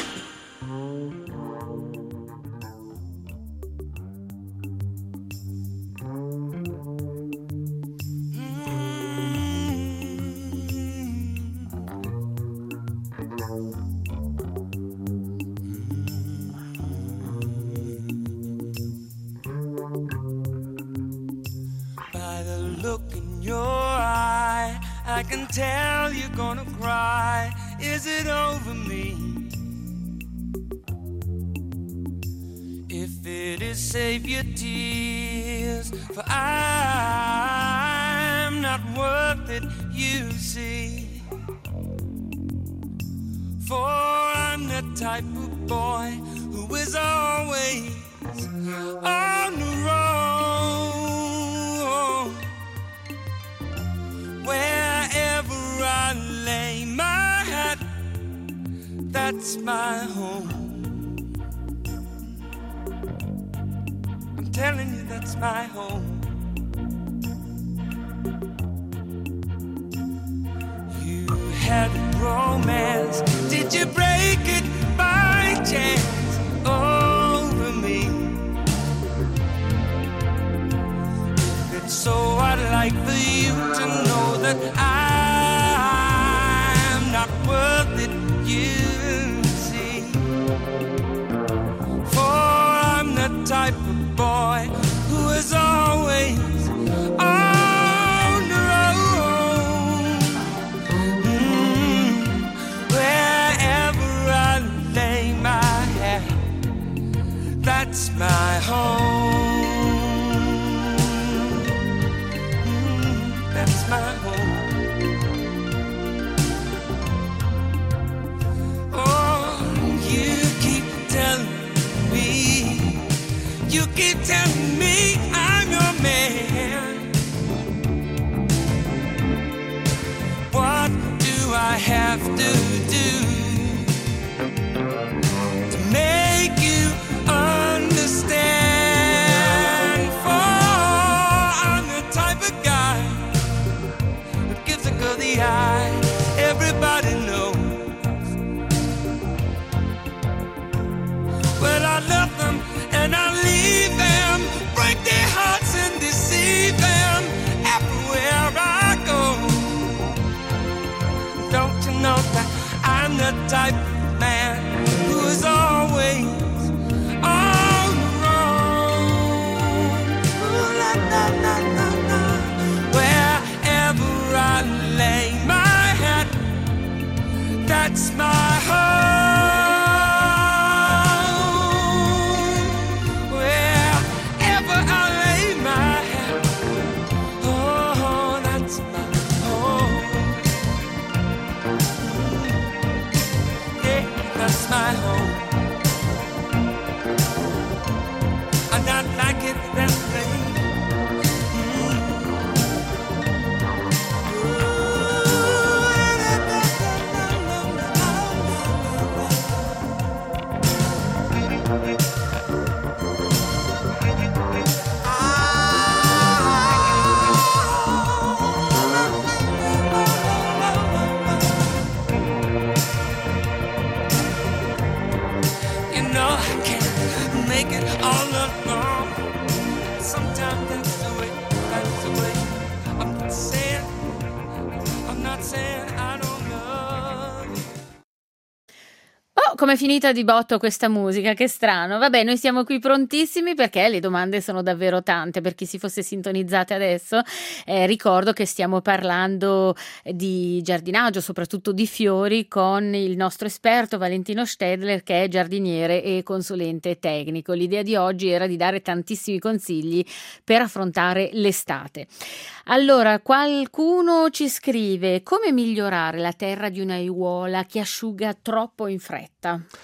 I can tell you're gonna cry. Is it over me? If it Baby, save your tears, for I'm not worth it, you see. For I'm the type of boy who is always on the road. Wherever I lay my hat, that's my home. I'm telling you, that's my home. You had romance, did you break it by chance over me? If it's so, I'd like for you to know that I'm not worth it, you see. For I'm the type of boy who is always on the road. Mm, wherever I lay my head, that's my home. Mm, that's my home. Oh, you keep telling me, you keep telling me I'm your man. What do I have to do to make you understand? For I'm the type of guy who gives a girl the eye, everybody knows. But I love them and I leave them, break their hearts and deceive them everywhere I go. Don't you know that I'm the type of man who is always on the road? Ooh, la, la, la, la, la. Wherever I lay my hat, that's my home. My home. I'm not like it that way. Com'è finita di botto questa musica? Che strano. Vabbè, noi siamo qui prontissimi perché le domande sono davvero tante. Per chi si fosse sintonizzate adesso, eh, ricordo che stiamo parlando di giardinaggio, soprattutto di fiori, con il nostro esperto Valentino Stedler, che è giardiniere e consulente tecnico. L'idea di oggi era di dare tantissimi consigli per affrontare l'estate. Allora, qualcuno ci scrive: come migliorare la terra di un'aiuola che asciuga troppo in fretta?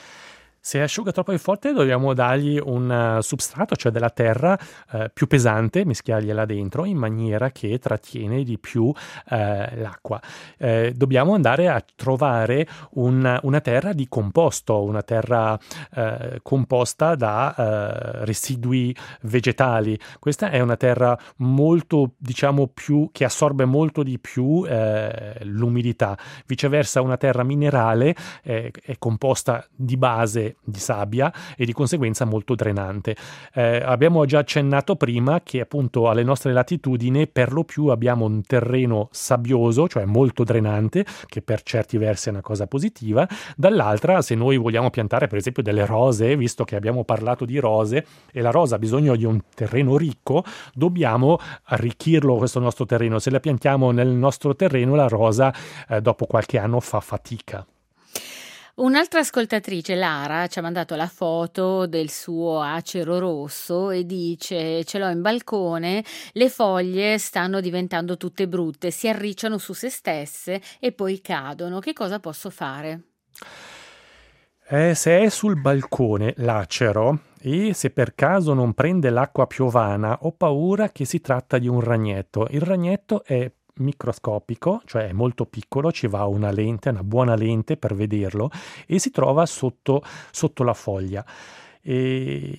Se asciuga troppo in forte dobbiamo dargli un uh, substrato, cioè della terra uh, più pesante, mischiargliela dentro in maniera che trattiene di più uh, l'acqua. Uh, dobbiamo andare a trovare un, una terra di composto, una terra uh, composta da uh, residui vegetali. Questa è una terra molto, diciamo, più che assorbe molto di più uh, l'umidità. Viceversa, una terra minerale eh, è composta di base di sabbia e di conseguenza molto drenante. Eh, abbiamo già accennato prima che appunto alle nostre latitudini per lo più abbiamo un terreno sabbioso, cioè molto drenante, che per certi versi è una cosa positiva. Dall'altra, se noi vogliamo piantare per esempio delle rose, visto che abbiamo parlato di rose e la rosa ha bisogno di un terreno ricco, dobbiamo arricchirlo questo nostro terreno. Se la piantiamo nel nostro terreno, la rosa eh, dopo qualche anno fa fatica. Un'altra ascoltatrice, Lara, ci ha mandato la foto del suo acero rosso e dice: ce l'ho in balcone, le foglie stanno diventando tutte brutte, si arricciano su se stesse e poi cadono. Che cosa posso fare? Eh, se è sul balcone l'acero e se per caso non prende l'acqua piovana, ho paura che si tratta di un ragnetto. Il ragnetto è microscopico, cioè è molto piccolo, ci va una lente, una buona lente per vederlo, e si trova sotto, sotto la foglia. E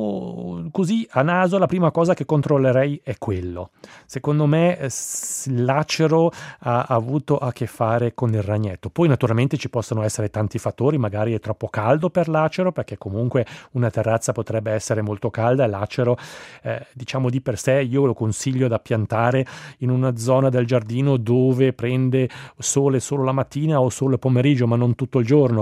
io così a naso la prima cosa che controllerei è quello. Secondo me eh, s- l'acero ha, ha avuto a che fare con il ragnetto. Poi naturalmente ci possono essere tanti fattori, magari è troppo caldo per l'acero, perché comunque una terrazza potrebbe essere molto calda e l'acero eh, diciamo di per sé io lo consiglio da piantare in una zona del giardino dove prende sole solo la mattina o solo il pomeriggio, ma non tutto il giorno.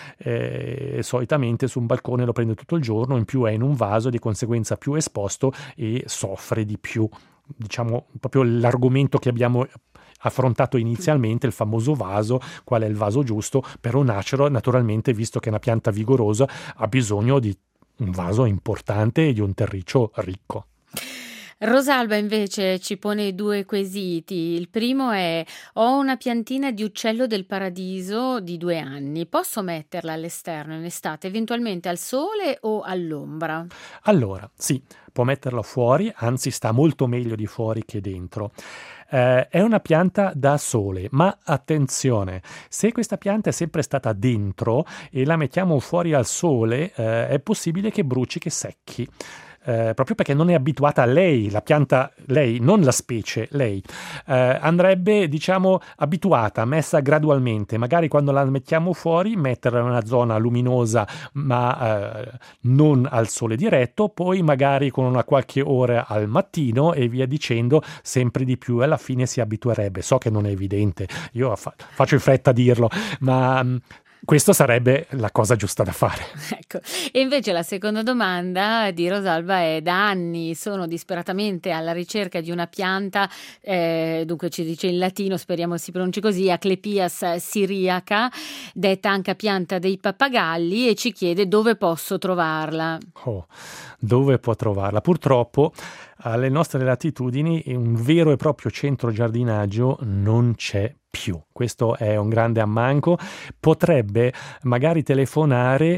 Eh, solitamente su un balcone lo prende tutto il giorno, in più è in un vaso, di conseguenza più esposto e soffre di più. Diciamo proprio l'argomento che abbiamo affrontato inizialmente, il famoso vaso, qual è il vaso giusto per un acero. Naturalmente, visto che è una pianta vigorosa, ha bisogno di un vaso importante e di un terriccio ricco. Rosalba invece ci pone due quesiti. Il primo è: ho una piantina di uccello del paradiso di due anni, posso metterla all'esterno in estate, eventualmente al sole o all'ombra? Allora, sì, può metterla fuori, anzi sta molto meglio di fuori che dentro. Eh, è una pianta da sole, ma attenzione, se questa pianta è sempre stata dentro e la mettiamo fuori al sole, eh, è possibile che bruci, che secchi. Eh, proprio perché non è abituata a lei, la pianta, lei, non la specie, lei, eh, andrebbe, diciamo, abituata, messa gradualmente, magari quando la mettiamo fuori, metterla in una zona luminosa, ma eh, non al sole diretto, poi magari con una qualche ora al mattino e via dicendo, sempre di più, e alla fine si abituerebbe. So che non è evidente, io fa- faccio in fretta a dirlo, ma mh, questo sarebbe la cosa giusta da fare. Ecco, e invece la seconda domanda di Rosalba è: da anni sono disperatamente alla ricerca di una pianta, eh, dunque ci dice in latino, speriamo si pronunci così, Asclepias syriaca, detta anche pianta dei pappagalli, e ci chiede dove posso trovarla. Oh, dove può trovarla? Purtroppo alle nostre latitudini un vero e proprio centro giardinaggio non c'è più. Questo è un grande ammanco. Potrebbe magari telefonare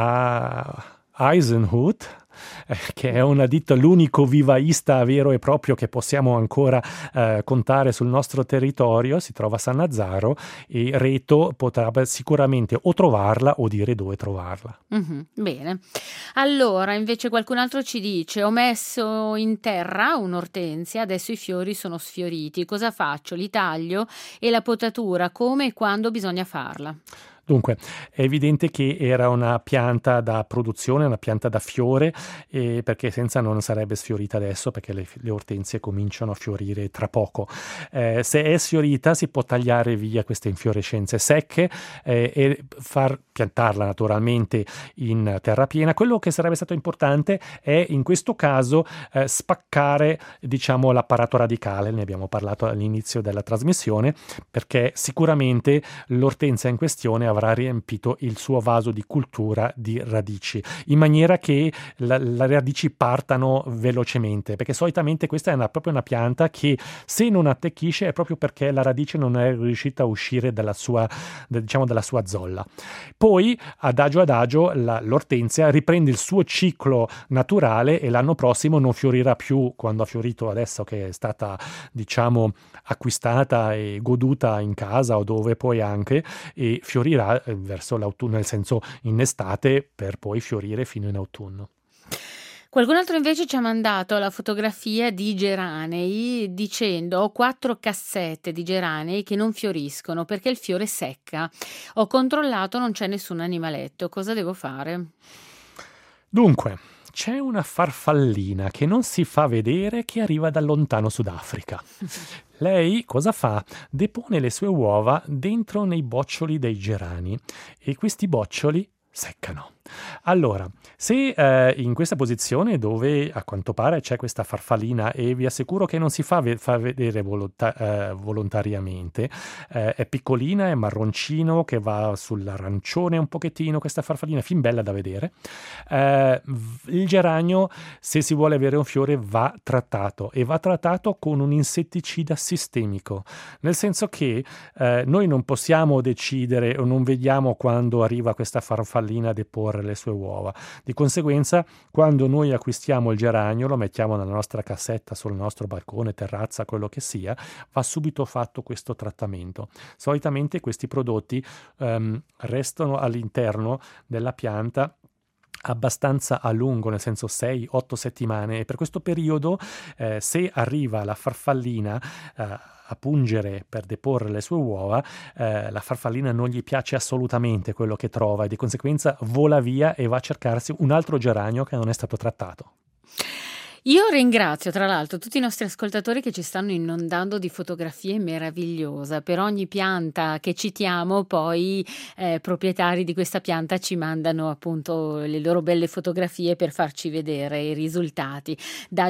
a Eisenhut, eh, che è una ditta, l'unico vivaista vero e proprio che possiamo ancora eh, contare sul nostro territorio. Si trova a Sannazzaro e Reto potrebbe sicuramente o trovarla o dire dove trovarla. Mhm, bene. Allora, invece qualcun altro ci dice: ho messo in terra un'ortensia, adesso i fiori sono sfioriti, cosa faccio? Li taglio? E la potatura come e quando bisogna farla? Dunque, è evidente che era una pianta da produzione, una pianta da fiore, eh, perché senza non sarebbe sfiorita adesso, perché le, le ortensie cominciano a fiorire tra poco. Eh, se è sfiorita si può tagliare via queste infiorescenze secche eh, e far piantarla naturalmente in terra piena. Quello che sarebbe stato importante è in questo caso eh, spaccare, diciamo, l'apparato radicale, ne abbiamo parlato all'inizio della trasmissione, perché sicuramente l'ortensia in questione avrà riempito il suo vaso di cultura di radici, in maniera che la, le radici partano velocemente, perché solitamente questa è una, proprio una pianta che se non attecchisce è proprio perché la radice non è riuscita a uscire dalla sua, diciamo, dalla sua zolla. Poi adagio adagio la, l'ortensia riprende il suo ciclo naturale e l'anno prossimo non fiorirà più quando ha fiorito adesso, che è stata, diciamo, acquistata e goduta in casa o dove poi anche, e fiorirà verso l'autunno, nel senso in estate, per poi fiorire fino in autunno. Qualcun altro invece ci ha mandato la fotografia di geranei dicendo: ho quattro cassette di geranei che non fioriscono perché il fiore secca, ho controllato, non c'è nessun animaletto, cosa devo fare? Dunque, c'è una farfallina che non si fa vedere, che arriva dal lontano Sudafrica. Lei cosa fa? Depone le sue uova dentro nei boccioli dei gerani e questi boccioli seccano. Allora, se eh, in questa posizione dove a quanto pare c'è questa farfallina e vi assicuro che non si fa, ve- fa vedere volonta- eh, volontariamente, eh, è piccolina, è marroncino che va sull'arancione un pochettino, questa farfallina, fin bella da vedere, eh, v- il geranio, se si vuole avere un fiore, va trattato e va trattato con un insetticida sistemico, nel senso che eh, noi non possiamo decidere o non vediamo quando arriva questa farfallina a deporre le sue uova. Di conseguenza, quando noi acquistiamo il geranio, lo mettiamo nella nostra cassetta sul nostro balcone, terrazza, quello che sia, va subito fatto questo trattamento. Solitamente questi prodotti ehm, restano all'interno della pianta abbastanza a lungo, nel senso sei otto settimane, e per questo periodo eh, se arriva la farfallina eh, a pungere per deporre le sue uova, eh, la farfallina non gli piace assolutamente quello che trova e di conseguenza vola via e va a cercarsi un altro geranio che non è stato trattato. Io ringrazio tra l'altro tutti i nostri ascoltatori che ci stanno inondando di fotografie meravigliose. Per ogni pianta che citiamo, poi eh, proprietari di questa pianta ci mandano appunto le loro belle fotografie per farci vedere i risultati, da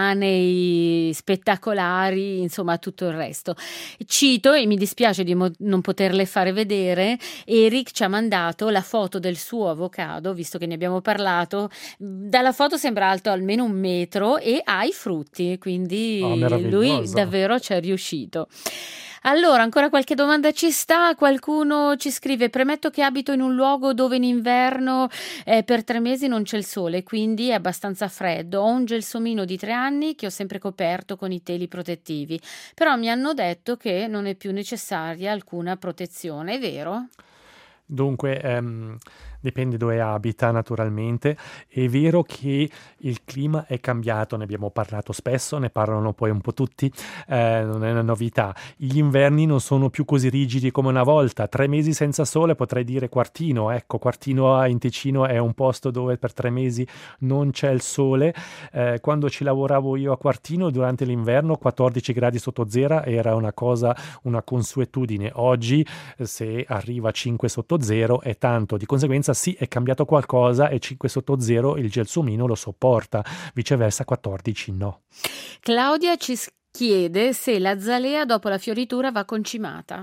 geranei spettacolari, insomma tutto il resto. Cito, e mi dispiace di mo- non poterle fare vedere, Eric ci ha mandato la foto del suo avocado, visto che ne abbiamo parlato. Dalla foto sembra alto almeno un metro e ha i frutti, quindi Oh, lui meraviglioso. davvero ci è riuscito. Allora, ancora qualche domanda ci sta? Qualcuno ci scrive: premetto che abito in un luogo dove in inverno eh, per tre mesi non c'è il sole, quindi è abbastanza freddo. Ho un gelsomino di tre anni che ho sempre coperto con i teli protettivi, però mi hanno detto che non è più necessaria alcuna protezione, è vero? Dunque, ehm, dipende dove abita naturalmente. È vero che il clima è cambiato, ne abbiamo parlato spesso, ne parlano poi un po' tutti, eh, non è una novità. Gli inverni non sono più così rigidi come una volta. Tre mesi senza sole, potrei dire Quartino. Ecco, Quartino in Ticino è un posto dove per tre mesi non c'è il sole. Eh, quando ci lavoravo io a Quartino, durante l'inverno, quattordici gradi sotto zero era una cosa, una consuetudine. Oggi, se arriva a cinque sotto zero è tanto, di conseguenza sì, è cambiato qualcosa e cinque sotto zero il gelsomino lo sopporta, viceversa quattordici no. Claudia ci chiede se l'azalea dopo la fioritura va concimata.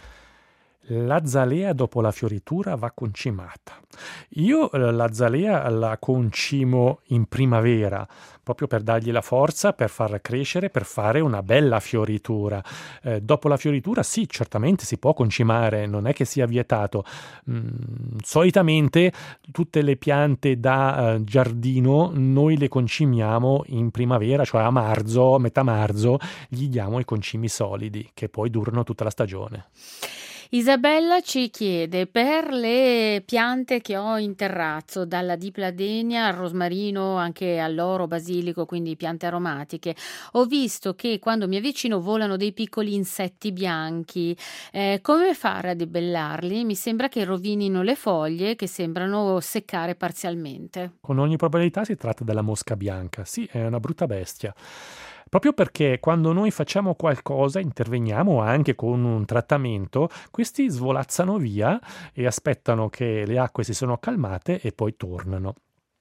L'azalea dopo la fioritura va concimata. Io eh, l'azalea la concimo in primavera, proprio per dargli la forza, per farla crescere, per fare una bella fioritura. Eh, dopo la fioritura sì, certamente si può concimare, non è che sia vietato. Mm, solitamente tutte le piante da eh, giardino noi le concimiamo in primavera, cioè a marzo, metà marzo, gli diamo i concimi solidi, che poi durano tutta la stagione. Isabella ci chiede: per le piante che ho in terrazzo, dalla dipladenia al rosmarino, anche all'oro, basilico, quindi piante aromatiche, ho visto che quando mi avvicino volano dei piccoli insetti bianchi. Eh, come fare a debellarli? Mi sembra che rovinino le foglie, che sembrano seccare parzialmente. Con ogni probabilità si tratta della mosca bianca. Sì, è una brutta bestia. Proprio perché quando noi facciamo qualcosa, interveniamo anche con un trattamento, questi svolazzano via e aspettano che le acque si sono calmate e poi tornano.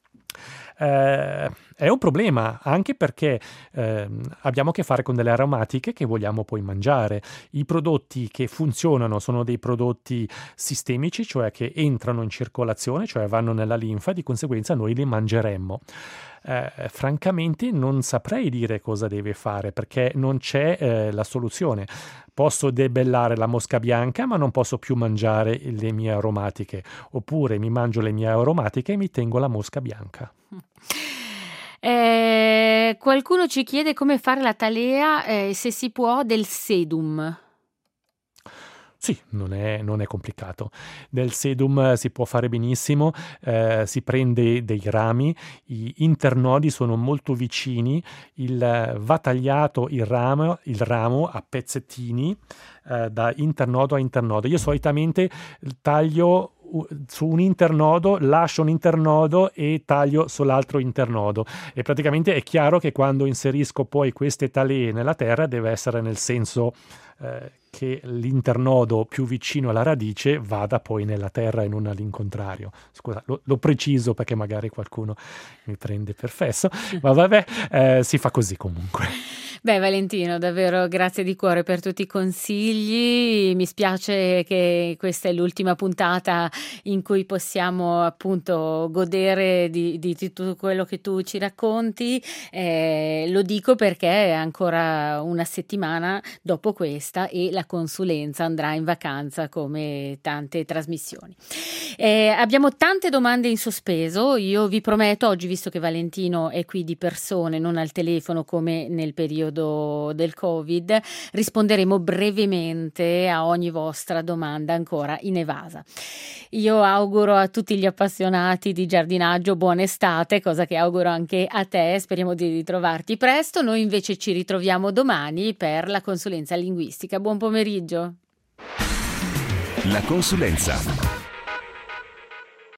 Eh, è un problema anche perché eh, abbiamo a che fare con delle aromatiche che vogliamo poi mangiare. I prodotti che funzionano sono dei prodotti sistemici, cioè che entrano in circolazione, cioè vanno nella linfa, di conseguenza noi li mangeremmo. Eh, francamente non saprei dire cosa deve fare perché non c'è eh, la soluzione. Posso debellare la mosca bianca ma non posso più mangiare le mie aromatiche, oppure mi mangio le mie aromatiche e mi tengo la mosca bianca. Eh, qualcuno ci chiede come fare la talea, eh, se si può, del sedum. Sì, non è, non è complicato. Del sedum si può fare benissimo, eh, si prende dei rami, i internodi sono molto vicini, il, va tagliato il ramo, il ramo a pezzettini eh, da internodo a internodo. Io solitamente taglio su un internodo, lascio un internodo e taglio sull'altro internodo, e praticamente è chiaro che quando inserisco poi queste talee nella terra deve essere nel senso eh, che l'internodo più vicino alla radice vada poi nella terra e non all'incontrario. Scusa, lo, lo preciso perché magari qualcuno mi prende per fesso, ma vabbè, eh, si fa così comunque. Beh, Valentino, davvero grazie di cuore per tutti i consigli. Mi spiace che questa è l'ultima puntata in cui possiamo appunto godere di, di, di tutto quello che tu ci racconti. Eh, lo dico perché è ancora una settimana dopo questa e la consulenza andrà in vacanza come tante trasmissioni. Eh, abbiamo tante domande in sospeso. Io vi prometto oggi, visto che Valentino è qui di persone, non al telefono come nel periodo del Covid, risponderemo brevemente a ogni vostra domanda ancora inevasa. Io auguro a tutti gli appassionati di giardinaggio buona estate, cosa che auguro anche a te. Speriamo di ritrovarti presto. Noi invece ci ritroviamo domani per la consulenza linguistica. Buon pomeriggio. La consulenza.